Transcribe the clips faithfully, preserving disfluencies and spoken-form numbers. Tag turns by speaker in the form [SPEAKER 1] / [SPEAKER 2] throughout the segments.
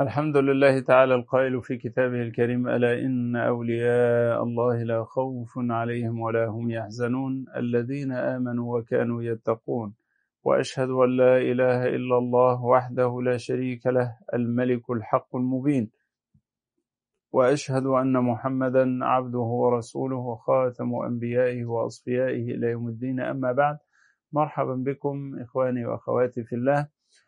[SPEAKER 1] الحمد لله تعالى القائل في كتابه الكريم: ألا إن أولياء الله لا خوف عليهم ولا هم يحزنون الذين آمنوا وكانوا يتقون. وأشهد أن لا إله إلا الله وحده لا شريك له الملك الحق المبين، وأشهد أن محمدا عبده ورسوله وخاتم أنبيائه وأصفيائه إلى يوم الدين. أما بعد، مرحبا بكم إخواني وأخواتي في الله،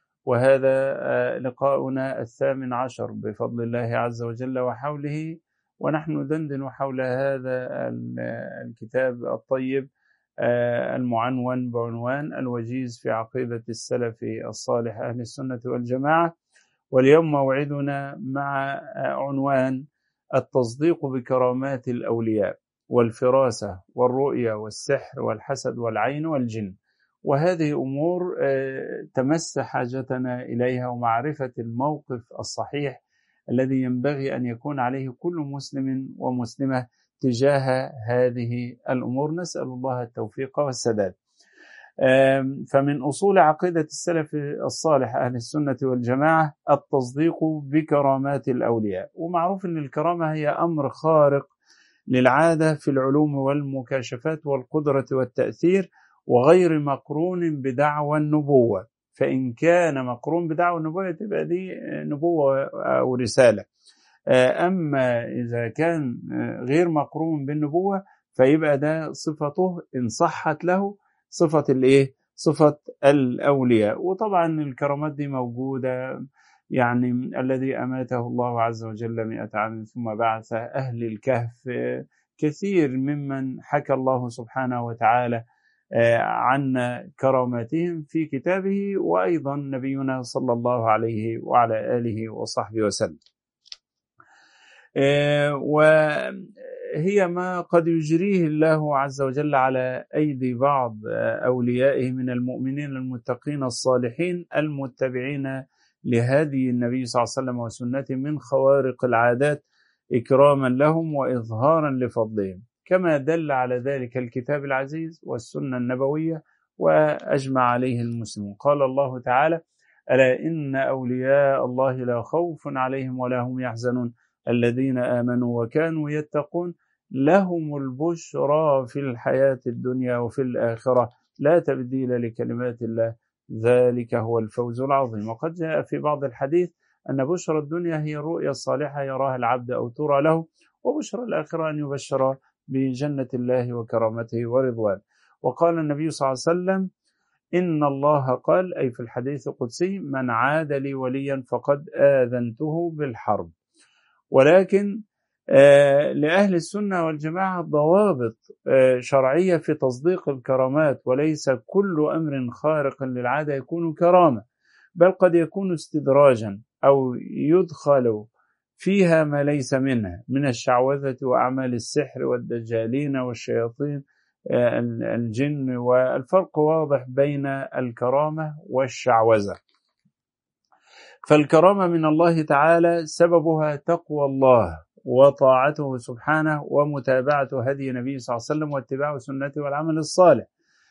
[SPEAKER 1] وهذا لقاؤنا الثامن عشر بفضل الله عز وجل وحوله، ونحن ندندن حول هذا الكتاب الطيب المعنون بعنوان الوجيز في عقيدة السلف الصالح أهل السنة والجماعة. واليوم موعدنا مع عنوان التصديق بكرامات الأولياء والفراسة والرؤية والسحر والحسد والعين والجن، وهذه أمور تمس حاجتنا إليها ومعرفة الموقف الصحيح الذي ينبغي أن يكون عليه كل مسلم ومسلمة تجاه هذه الأمور. نسأل الله التوفيق والسداد. فمن أصول عقيدة السلف الصالح أهل السنة والجماعة التصديق بكرامات الأولياء، ومعروف أن الكرامة هي أمر خارق للعادة في العلوم والمكاشفات والقدرة والتأثير، وغير مقرون بدعوى النبوة. فإن كان مقرون بدعوى النبوة تبقى دي نبوة أو رسالة، أما إذا كان غير مقرون بالنبوة فيبقى ده صفته إن صحت له صفة الإيه؟ صفة الأولياء. وطبعا الكرامات دي موجودة، يعني الذي أماته الله عز وجل مئة عام ثم بعث أهل الكهف، كثير ممن حكى الله سبحانه وتعالى عن كراماتهم في كتابه، وأيضا نبينا صلى الله عليه وعلى آله وصحبه وسلم. وهي ما قد يجريه الله عز وجل على أيدي بعض أوليائه من المؤمنين المتقين الصالحين المتبعين لهدي النبي صلى الله عليه وسلم وسنته من خوارق العادات، إكراما لهم وإظهارا لفضلهم، كما دل على ذلك الكتاب العزيز والسنة النبوية وأجمع عليه المسلمون. قال الله تعالى: ألا إن أولياء الله لا خوف عليهم ولا هم يحزنون الذين آمنوا وكانوا يتقون لهم البشرى في الحياة الدنيا وفي الآخرة لا تبديل لكلمات الله ذلك هو الفوز العظيم. وقد جاء في بعض الحديث أن بشرى الدنيا هي الرؤيا الصالحة يراها العبد أو ترى له، وبشرى الآخرة أن يبشر بجنة الله وكرامته ورضوان. وقال النبي صلى الله عليه وسلم: إن الله قال، أي في الحديث القدسي: من عاد لي وليا فقد آذنته بالحرب. ولكن آه لأهل السنة والجماعة ضوابط آه شرعية في تصديق الكرامات، وليس كل أمر خارق للعادة يكون كرامة، بل قد يكون استدراجا أو يدخل فيها ما ليس منها من الشعوذة وأعمال السحر والدجالين والشياطين آه الجن. والفرق واضح بين الكرامة والشعوذة. فالكرامة من الله تعالى سببها تقوى الله وطاعته سبحانه ومتابعة هدي النبي صلى الله عليه وسلم واتباع سنته والعمل الصالح.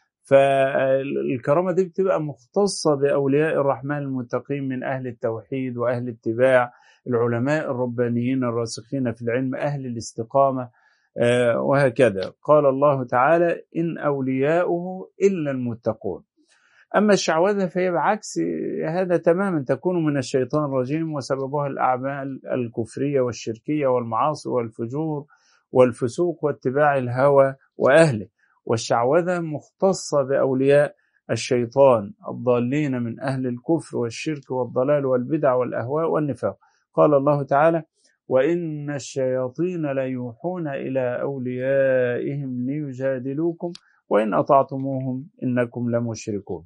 [SPEAKER 1] فالكرامة دي بتبقى مختصة بأولياء الرحمن المتقين من أهل التوحيد وأهل اتباع، العلماء الربانيين الراسخين في العلم، أهل الاستقامة، وهكذا. قال الله تعالى: إن أولياؤه إلا المتقون. أما الشعوذة فهي بعكس هذا تماما، تكون من الشيطان الرجيم، وسببها الأعمال الكفرية والشركية والمعاصي والفجور والفسوق واتباع الهوى وأهله. والشعوذة مختصة بأولياء الشيطان الضالين من أهل الكفر والشرك والضلال والبدع والأهواء والنفاق. قال الله تعالى: وإن الشياطين ليوحون إلى أوليائهم ليجادلوكم وإن أطعتموهم إنكم لمشركون.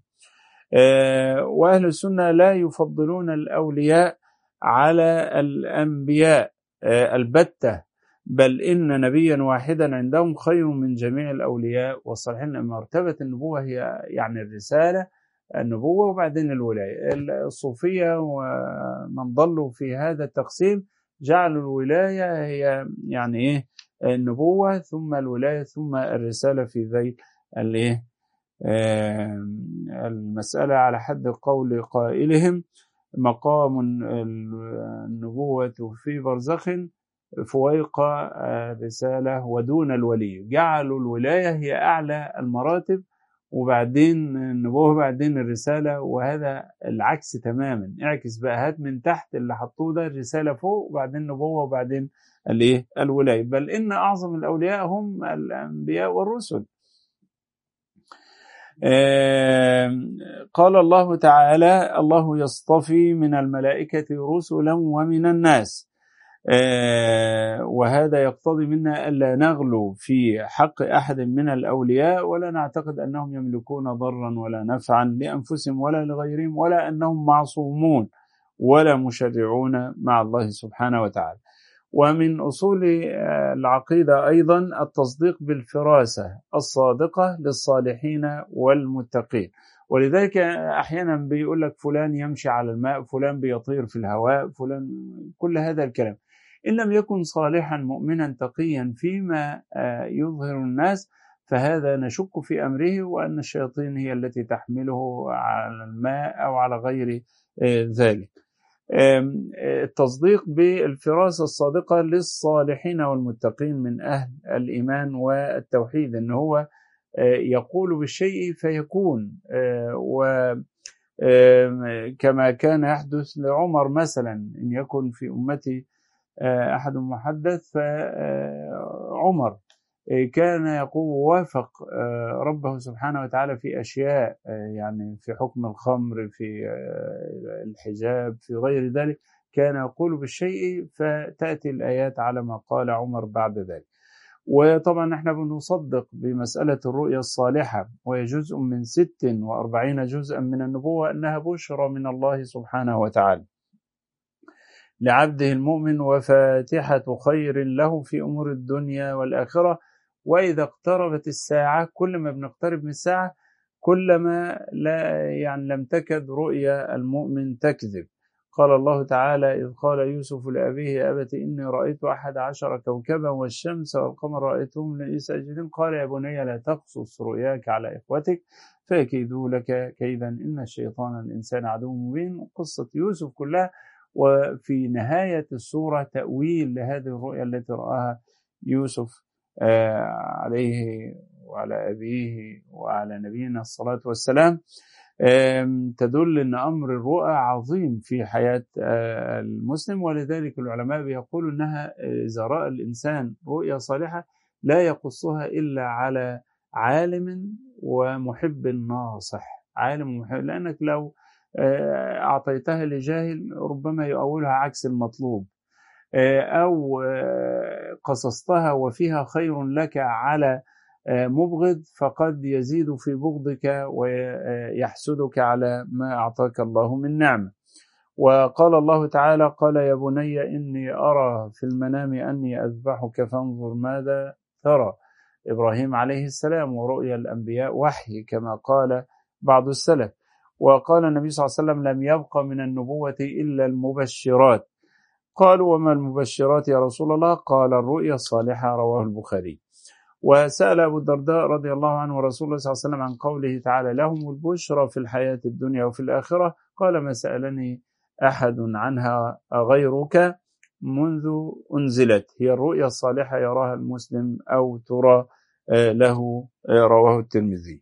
[SPEAKER 1] وأهل السنة لا يفضلون الأولياء على الأنبياء البتة، بل إن نبيا واحدا عندهم خير من جميع الأولياء والصالحين. مرتبة النبوة هي يعني الرسالة، النبوة وبعدين الولاية. الصوفية ومن ضلوا في هذا التقسيم جعلوا الولاية هي يعني إيه النبوة ثم الولاية ثم الرسالة في ذيل الإيه المسألة، على حد قول قائلهم: مقام النبوة في برزخ فويق رسالة ودون الولي، جعلوا الولاية هي أعلى المراتب وبعدين النبوة بعدين الرسالة، وهذا العكس تماما. اعكس بقى، هات من تحت اللي حطوه ده الرسالة فوق وبعدين النبوة وبعدين الايه الولاية. بل إن أعظم الأولياء هم الأنبياء والرسل. قال الله تعالى: الله يصطفي من الملائكة رسلا ومن الناس. وهذا يقتضي منا ألا نغلو في حق أحد من الأولياء، ولا نعتقد أنهم يملكون ضرا ولا نفعا لأنفسهم ولا لغيرهم، ولا أنهم معصومون ولا مشرعون مع الله سبحانه وتعالى. ومن أصول العقيدة أيضا التصديق بالفراسة الصادقة للصالحين والمتقين. ولذلك أحيانا بيقول لك فلان يمشي على الماء، فلان بيطير في الهواء، فلان، كل هذا الكلام إن لم يكن صالحا مؤمنا تقيا فيما يظهر الناس فهذا نشك في أمره، وأن الشياطين هي التي تحمله على الماء أو على غير ذلك. التصديق بالفراسة الصادقة للصالحين والمتقين من أهل الإيمان والتوحيد، إن هو يقول بالشيء فيكون، وكما كان يحدث لعمر مثلا، إن يكن في أمتي أحد محدث فعمر كان يقول وافق ربه سبحانه وتعالى في أشياء، يعني في حكم الخمر، في الحجاب، في غير ذلك، كان يقول بالشيء فتأتي الآيات على ما قال عمر بعد ذلك. وطبعا احنا بنصدق بمسألة الرؤيا الصالحة، وهي جزء من ست وأربعين جزءا من النبوة، أنها بشرى من الله سبحانه وتعالى لعبده المؤمن وفاتحة خير له في أمور الدنيا والآخرة. وإذا اقتربت الساعة، كل ما بنقترب من الساعة كلما لا يعني لم تكد رؤيا المؤمن تكذب. قال الله تعالى: إذ قال يوسف لأبيه يا أبت إني رأيت أحد عشر كوكبا والشمس والقمر رأيتهم لي ساجدين قال يا بني لا تقصص رؤياك على إخوتك فيكيدوا لك كيدا إن الشيطان الإنسان عدو مبين. قصة يوسف كلها، وفي نهاية السورة تأويل لهذه الرؤيا التي رآها يوسف عليه وعلى أبيه وعلى نبينا الصلاة والسلام، تدل أن أمر الرؤى عظيم في حياة المسلم. ولذلك العلماء بيقولوا أنها إذا رأى الإنسان رؤيا صالحة لا يقصها إلا على عالم ومحب ناصح. عالم ومحب، لأنك لو أعطيتها لجاهل ربما يؤولها عكس المطلوب، أو قصصتها وفيها خير لك على مبغض فقد يزيد في بغضك ويحسدك على ما أعطاك الله من نعمة. وقال الله تعالى: قال يا بني إني أرى في المنام أني أذبحك فانظر ماذا ترى. إبراهيم عليه السلام، ورؤيا الأنبياء وحي كما قال بعض السلف. وقال النبي صلى الله عليه وسلم: لم يبق من النبوة إلا المبشرات. قالوا: وما المبشرات يا رسول الله؟ قال: الرؤيا الصالحة. رواه البخاري. وسأل أبو الدرداء رضي الله عنه ورسول الله صلى الله عليه وسلم عن قوله تعالى: لهم البشرى في الحياة الدنيا وفي الآخرة. قال: ما سألني أحد عنها غيرك منذ أنزلت. هي الرؤيا الصالحة يراها المسلم أو ترى له. رواه الترمذي.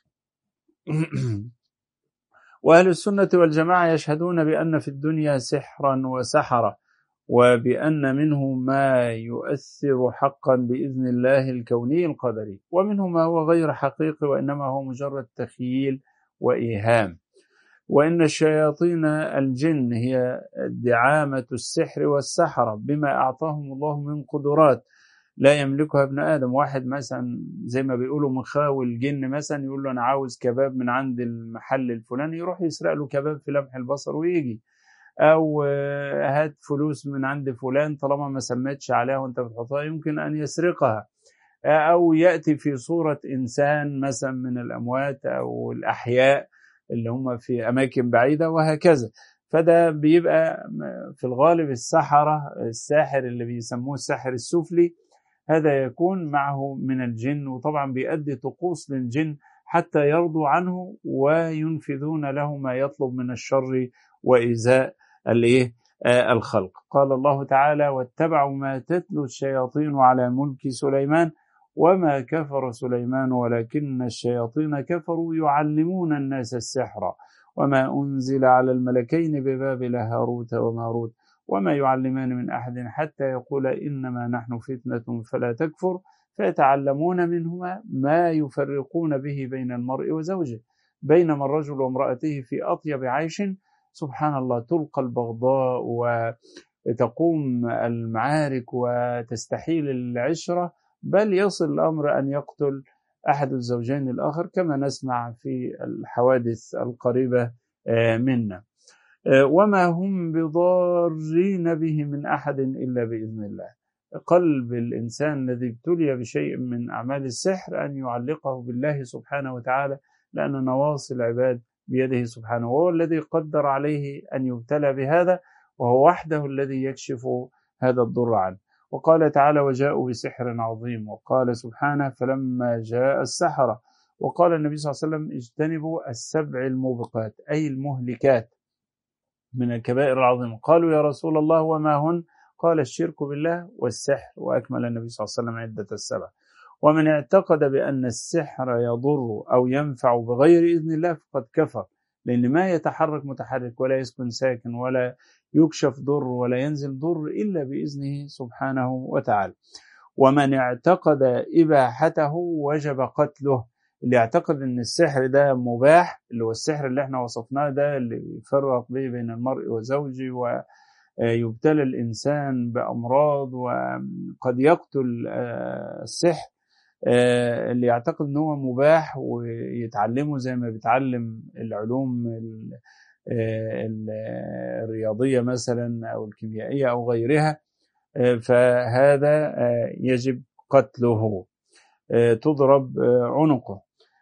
[SPEAKER 1] وأهل السنة والجماعة يشهدون بأن في الدنيا سحرا وسحرة، وبأن منه ما يؤثر حقا بإذن الله الكوني القدري، ومنه ما هو غير حقيقي وإنما هو مجرد تخييل وإيهام. وإن الشياطين الجن هي دعامة السحر والسحرة بما أعطاهم الله من قدرات لا يملكها ابن آدم. واحد مثلا زي ما بيقولوا مخاول الجن مثلا يقول له أنا عاوز كباب من عند المحل الفلاني، يروح يسرق له كباب في لمح البصر ويجي. أو هات فلوس من عند فلان طالما ما سمتش عليها وانت بتحطها يمكن أن يسرقها. أو يأتي في صورة إنسان مثلا من الأموات أو الأحياء اللي هم في أماكن بعيدة وهكذا. فده بيبقى في الغالب السحرة، الساحر اللي بيسموه الساحر السفلي، هذا يكون معه من الجن، وطبعا بيؤدي طقوس للجن حتى يرضوا عنه وينفذون له ما يطلب من الشر وإيذاء الخلق. قال الله تعالى: واتبعوا ما تتلو الشياطين على ملك سليمان وما كفر سليمان ولكن الشياطين كفروا يعلمون الناس السحر وما أنزل على الملكين ببابل هاروت وماروت وما يعلمان من أحد حتى يقول إنما نحن فتنة فلا تكفر فيتعلمون منهما ما يفرقون به بين المرء وزوجه بينما الرجل وامرأته في أطيب عيش. سبحان الله، تلقى البغضاء وتقوم المعارك وتستحيل العشرة، بل يصل الأمر أن يقتل أحد الزوجين الآخر كما نسمع في الحوادث القريبة منا. وما هم بضارين به من أحد إلا بإذن الله. قلب الإنسان الذي ابتلي بشيء من أعمال السحر أن يعلقه بالله سبحانه وتعالى، لأن نواصي العباد بيده سبحانه، وهو الذي قدر عليه أن يبتلى بهذا، وهو وحده الذي يكشف هذا الضر عنه. وقال تعالى: وجاءوا بسحر عظيم. وقال سبحانه: فلما جاء السحرة. وقال النبي صلى الله عليه وسلم: اجتنبوا السبع الموبقات، أي المهلكات من الكبائر العظيمة. قالوا: يا رسول الله وما هن؟ قال: الشرك بالله والسحر. وأكمل النبي صلى الله عليه وسلم عدة السبع. ومن اعتقد بأن السحر يضر أو ينفع بغير إذن الله فقد كفر، لأن ما يتحرك متحرك ولا يسكن ساكن ولا يكشف ضر ولا ينزل ضر إلا بإذنه سبحانه وتعالى. ومن اعتقد إباحته وجب قتله. اللي يعتقد أن السحر ده مباح، اللي هو السحر اللي احنا وصفناه ده، اللي يفرق به بين المرء وزوجه ويبتلى الإنسان بأمراض وقد يقتل السحر، اللي يعتقد أنه مباح ويتعلمه زي ما بيتعلم العلوم الرياضية مثلا أو الكيميائية أو غيرها، فهذا يجب قتله، تضرب عنقه.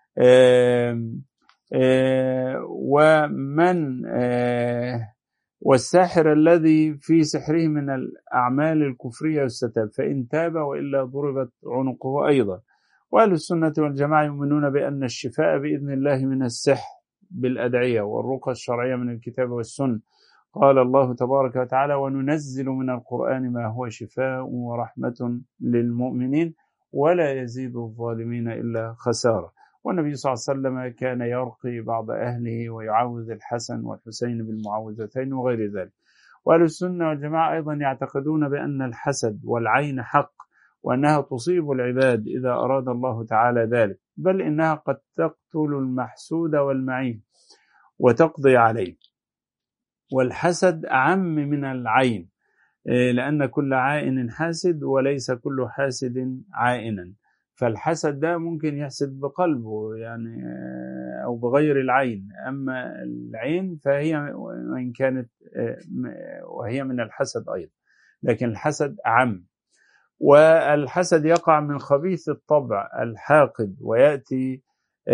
[SPEAKER 1] ومن والساحر الذي في سحره من الأعمال الكفرية يستتاب، فإن تاب وإلا ضربت عنقه أيضا. وأهل السنة والجماعة يؤمنون بأن الشفاء بإذن الله من السحر بالأدعية والرقى الشرعية من الكتاب والسنة. قال الله تبارك وتعالى: وننزل من القرآن ما هو شفاء ورحمة للمؤمنين ولا يزيد الظالمين إلا خسارة. والنبي صلى الله عليه وسلم كان يرقي بعض أهله ويعوذ الحسن والحسين بالمعوذتين وغير ذلك. وأهل السنة والجماعة أيضا يعتقدون بأن الحسد والعين حق، وأنها تصيب العباد إذا أراد الله تعالى ذلك، بل إنها قد تقتل المحسود والمعين وتقضي عليه. والحسد أعم من العين، لأن كل عائن حاسد وليس كل حاسد عائنا. فالحسد ده ممكن يحسد بقلبه يعني أو بغير العين، أما العين فهي وإن كانت وهي من الحسد أيضا، لكن الحسد أعم. والحسد يقع من خبيث الطبع الحاقد، ويأتي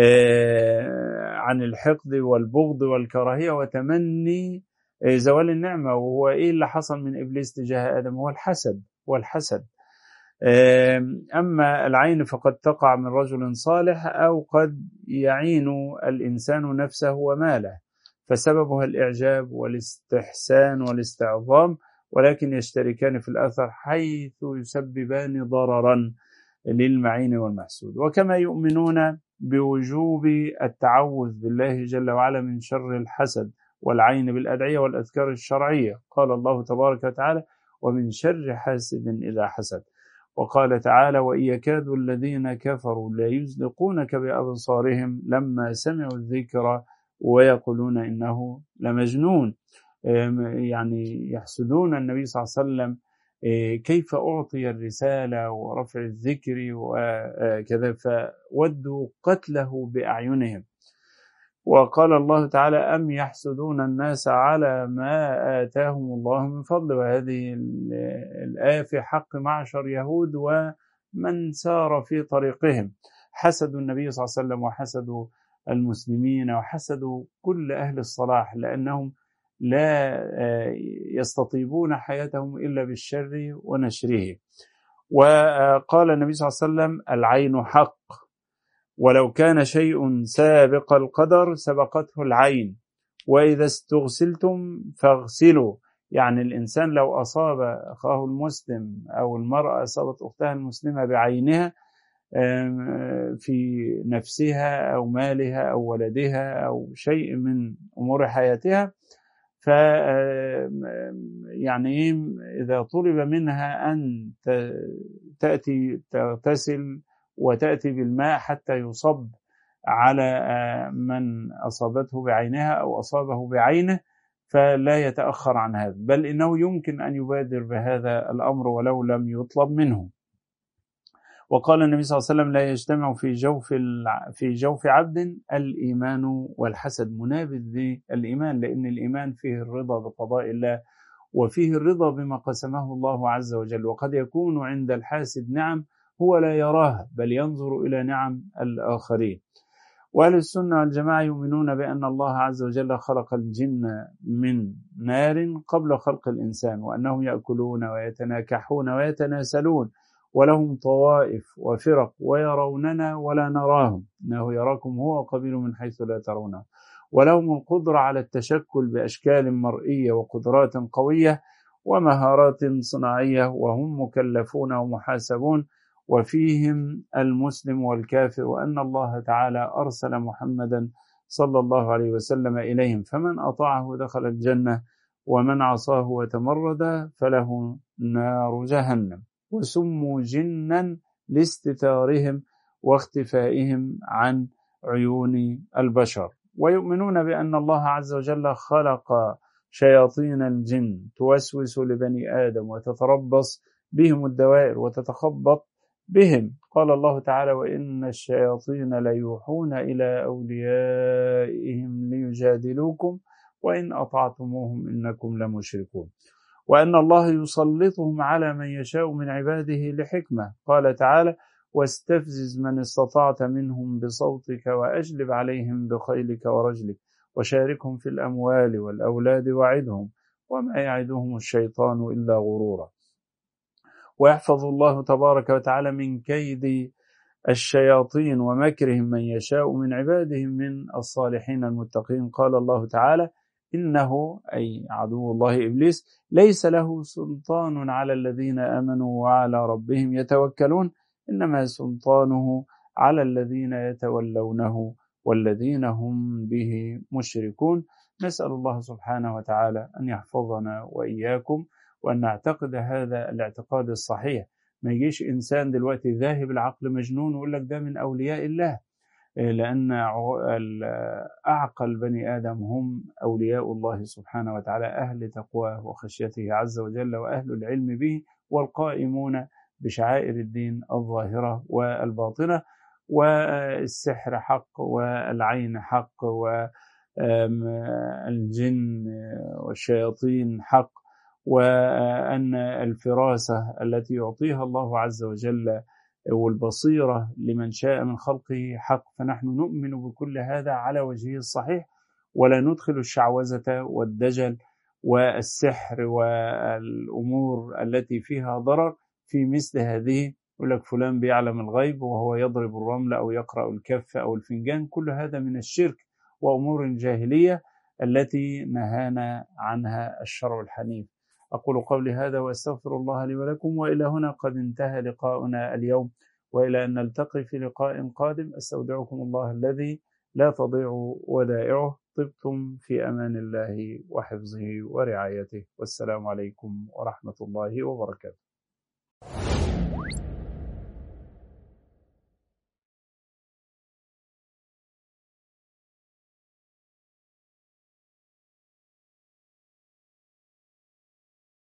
[SPEAKER 1] عن الحقد والبغض والكراهية وتمني زوال النعمة. وهو إيه اللي حصل من إبليس تجاه آدم؟ هو الحسد والحسد. أما العين فقد تقع من رجل صالح أو قد يعين الإنسان نفسه وماله، فسببها الإعجاب والاستحسان والاستعظام، ولكن يشتركان في الأثر حيث يسببان ضررا للمعين والمحسود. وكما يؤمنون بوجوب التعوذ بالله جل وعلا من شر الحسد والعين بالأدعية والأذكار الشرعية. قال الله تبارك وتعالى: ومن شر حاسد إذا حسد. وقال تعالى: وإن يكاد الذين كفروا لا يزلقونك بأبصارهم لما سمعوا الذكر ويقولون إنه لمجنون. يعني يحسدون النبي صلى الله عليه وسلم كيف أعطي الرسالة ورفع الذكر وكذا، فودوا قتله بأعينهم. وقال الله تعالى: أم يحسدون الناس على ما آتاهم الله من فضل. وهذه الآية في حق معشر يهود ومن سار في طريقهم، حسدوا النبي صلى الله عليه وسلم وحسدوا المسلمين وحسدوا كل أهل الصلاح، لأنهم لا يستطيبون حياتهم إلا بالشر ونشره. وقال النبي صلى الله عليه وسلم: العين حق. ولو كان شيء سابق القدر سبقته العين، وإذا استغسلتم فاغسلوا. يعني الإنسان لو أصاب أخاه المسلم أو المرأة أصابت أختها المسلمة بعينها في نفسها أو مالها أو ولدها أو شيء من أمور حياتها، ف يعني إذا طلب منها أن تأتي تغتسل وتأتي بالماء حتى يصب على من أصابته بعينها أو أصابه بعينه، فلا يتأخر عن هذا، بل إنه يمكن أن يبادر بهذا الأمر ولو لم يطلب منه. وقال النبي صلى الله عليه وسلم: لا يجتمع في جوف في جوف عبد الإيمان والحسد، منابذ للإيمان، لأن الإيمان فيه الرضا بقضاء الله وفيه الرضا بما قسمه الله عز وجل. وقد يكون عند الحاسد نعم هو لا يراها، بل ينظر إلى نعم الآخرين. وأهل السنة والجماعة يؤمنون بأن الله عز وجل خلق الجن من نار قبل خلق الإنسان، وأنهم يأكلون ويتناكحون ويتناسلون، ولهم طوائف وفرق، ويروننا ولا نراهم، إنه يراكم هو وقبيل من حيث لا ترونه، ولهم القدرة على التشكل بأشكال مرئية وقدرات قوية ومهارات صناعية، وهم مكلفون ومحاسبون، وفيهم المسلم والكافر، وأن الله تعالى أرسل محمدا صلى الله عليه وسلم إليهم، فمن أطاعه دخل الجنة، ومن عصاه وتمرد فله نار جهنم. وسموا جنا لاستتارهم واختفائهم عن عيون البشر. ويؤمنون بأن الله عز وجل خلق شياطين الجن توسوس لبني آدم وتتربص بهم الدوائر وتتخبط بهم. قال الله تعالى: وإن الشياطين ليوحون إلى أوليائهم ليجادلوكم وإن أطعتموهم إنكم لمشركون. وأن الله يسلطهم على من يشاء من عباده لحكمة. قال تعالى: واستفزز من استطعت منهم بصوتك وأجلب عليهم بخيلك ورجلك وشاركهم في الأموال والأولاد وعدهم وما يعدهم الشيطان إلا غرورا. ويحفظ الله تبارك وتعالى من كيد الشياطين ومكرهم من يشاء من عباده من الصالحين المتقين. قال الله تعالى: إنه أي عدو الله إبليس ليس له سلطان على الذين آمنوا وعلى ربهم يتوكلون، إنما سلطانه على الذين يتولونه والذين هم به مشركون. نسأل الله سبحانه وتعالى أن يحفظنا وإياكم، وأن نعتقد هذا الاعتقاد الصحيح. ما يجيش إنسان دلوقتي ذاهب العقل مجنون ويقول لك ده من أولياء الله، لأن أعقل بني آدم هم أولياء الله سبحانه وتعالى، أهل تقواه وخشيته عز وجل، وأهل العلم به، والقائمون بشعائر الدين الظاهرة والباطنة. والسحر حق، والعين حق، والجن والشياطين حق، وأن الفراسة التي يعطيها الله عز وجل والبصيرة لمن شاء من خلقه حق. فنحن نؤمن بكل هذا على وجهه الصحيح، ولا ندخل الشعوذة والدجل والسحر والأمور التي فيها ضرر في مثل هذه. يقول لك فلان بيعلم الغيب وهو يضرب الرمل أو يقرأ الكف أو الفنجان، كل هذا من الشرك وأمور الجاهلية التي نهانا عنها الشرع الحنيف. أقول قولي هذا وأستغفر الله لي ولكم، وإلى هنا قد انتهى لقاؤنا اليوم، وإلى أن نلتقي في لقاء قادم. أستودعكم الله الذي لا تضيع ودائعه. طبتم في أمان الله وحفظه ورعايته، والسلام عليكم ورحمة الله وبركاته.